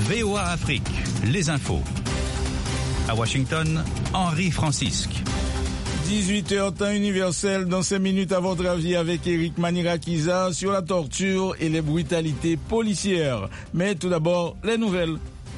VOA Afrique, les infos. À Washington, Henri Francisque. 18h temps universel, dans 5 minutes à votre avis avec Eric Manirakiza sur la torture et les brutalités policières. Mais tout d'abord, les nouvelles.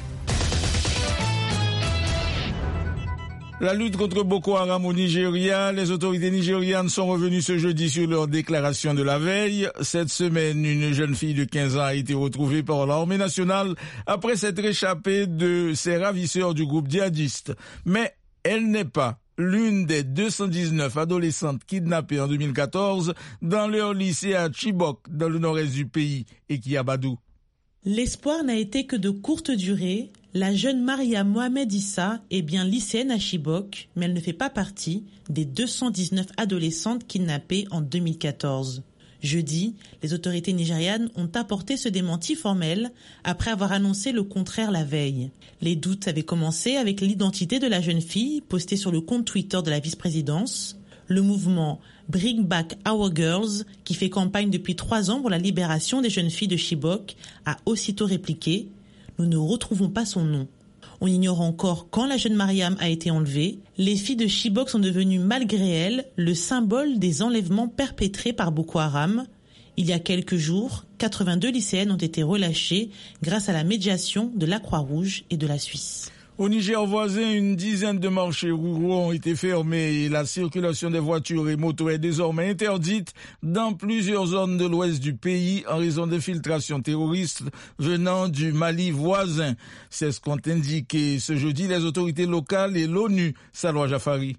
La lutte contre Boko Haram au Nigeria, les autorités nigérianes sont revenues ce jeudi sur leur déclaration de la veille. Cette semaine, une jeune fille de 15 ans a été retrouvée par l'armée nationale après s'être échappée de ses ravisseurs du groupe djihadiste. Mais elle n'est pas l'une des 219 adolescentes kidnappées en 2014 dans leur lycée à Chibok, dans le nord-est du pays, et qui a Badou. L'espoir n'a été que de courte durée. La jeune Maria Mohamed Issa est bien lycéenne à Chibok, mais elle ne fait pas partie des 219 adolescentes kidnappées en 2014. Jeudi, les autorités nigérianes ont apporté ce démenti formel après avoir annoncé le contraire la veille. Les doutes avaient commencé avec l'identité de la jeune fille postée sur le compte Twitter de la vice-présidence. Le mouvement Bring Back Our Girls, qui fait campagne depuis 3 ans pour la libération des jeunes filles de Chibok, a aussitôt répliqué « Nous ne retrouvons pas son nom ». On ignore encore quand la jeune Mariam a été enlevée. Les filles de Chibok sont devenues, malgré elles, le symbole des enlèvements perpétrés par Boko Haram. Il y a quelques jours, 82 lycéennes ont été relâchées grâce à la médiation de la Croix-Rouge et de la Suisse. Au Niger voisin, une dizaine de marchés ruraux ont été fermés et la circulation des voitures et motos est désormais interdite dans plusieurs zones de l'ouest du pays en raison d'infiltrations terroristes venant du Mali voisin. C'est ce qu'ont indiqué ce jeudi les autorités locales et l'ONU. Salwa Jafari.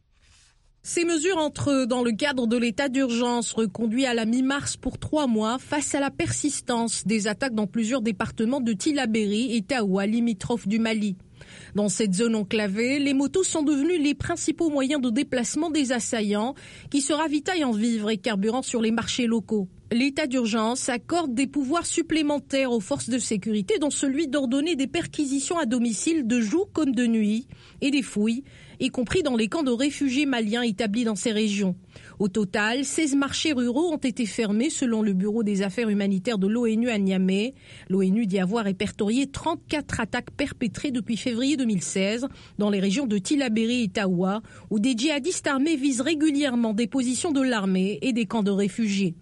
Ces mesures entrent dans le cadre de l'état d'urgence reconduit à la mi-mars pour 3 mois face à la persistance des attaques dans plusieurs départements de Tillabéri et Taoua, limitrophes du Mali. Dans cette zone enclavée, les motos sont devenues les principaux moyens de déplacement des assaillants qui se ravitaillent en vivres et carburant sur les marchés locaux. L'état d'urgence accorde des pouvoirs supplémentaires aux forces de sécurité, dont celui d'ordonner des perquisitions à domicile de jour comme de nuit et des fouilles, y compris dans les camps de réfugiés maliens établis dans ces régions. Au total, 16 marchés ruraux ont été fermés selon le Bureau des affaires humanitaires de l'ONU à Niamey. L'ONU dit avoir répertorié 34 attaques perpétrées depuis février 2016 dans les régions de Tillabéri et Taoua, où des djihadistes armés visent régulièrement des positions de l'armée et des camps de réfugiés.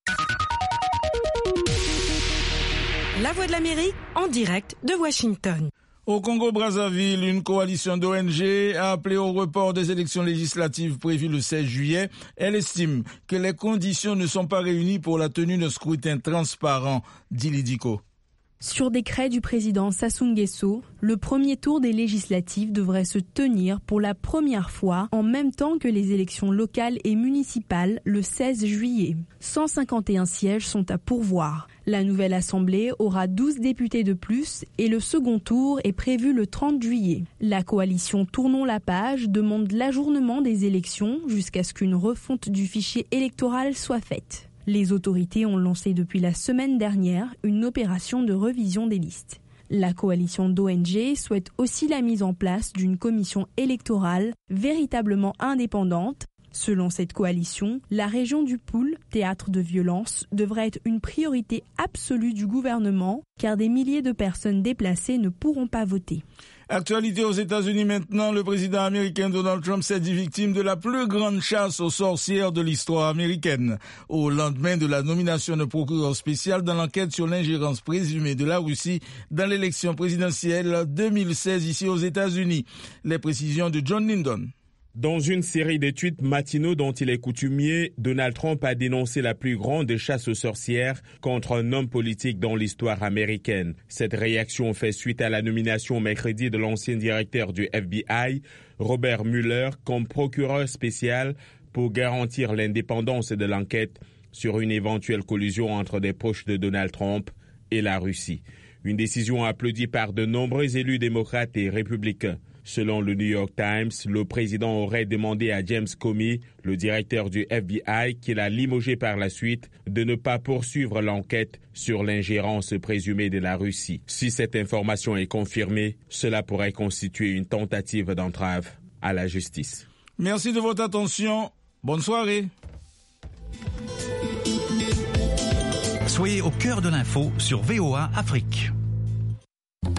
La Voix de l'Amérique, en direct de Washington. Au Congo-Brazzaville, une coalition d'ONG a appelé au report des élections législatives prévues le 16 juillet. Elle estime que les conditions ne sont pas réunies pour la tenue d'un scrutin transparent, dit Lidiko. Sur décret du président Sassou Nguesso, le premier tour des législatives devrait se tenir pour la première fois en même temps que les élections locales et municipales le 16 juillet. 151 sièges sont à pourvoir. La nouvelle assemblée aura 12 députés de plus et le second tour est prévu le 30 juillet. La coalition Tournons la page demande l'ajournement des élections jusqu'à ce qu'une refonte du fichier électoral soit faite. Les autorités ont lancé depuis la semaine dernière une opération de revision des listes. La coalition d'ONG souhaite aussi la mise en place d'une commission électorale véritablement indépendante. Selon cette coalition, la région du Poul, théâtre de violence, devrait être une priorité absolue du gouvernement, car des milliers de personnes déplacées ne pourront pas voter. Actualité aux États-Unis maintenant, le président américain Donald Trump s'est dit victime de la plus grande chasse aux sorcières de l'histoire américaine. Au lendemain de la nomination de procureur spécial dans l'enquête sur l'ingérence présumée de la Russie dans l'élection présidentielle 2016 ici aux États-Unis. Les précisions de John Lyndon. Dans une série de tweets matinaux dont il est coutumier, Donald Trump a dénoncé la plus grande chasse aux sorcières contre un homme politique dans l'histoire américaine. Cette réaction fait suite à la nomination mercredi de l'ancien directeur du FBI, Robert Mueller, comme procureur spécial pour garantir l'indépendance de l'enquête sur une éventuelle collusion entre des proches de Donald Trump et la Russie. Une décision applaudie par de nombreux élus démocrates et républicains. Selon le New York Times, le président aurait demandé à James Comey, le directeur du FBI, qu'il a limogé par la suite, de ne pas poursuivre l'enquête sur l'ingérence présumée de la Russie. Si cette information est confirmée, cela pourrait constituer une tentative d'entrave à la justice. Merci de votre attention. Bonne soirée. Soyez au cœur de l'info sur VOA Afrique.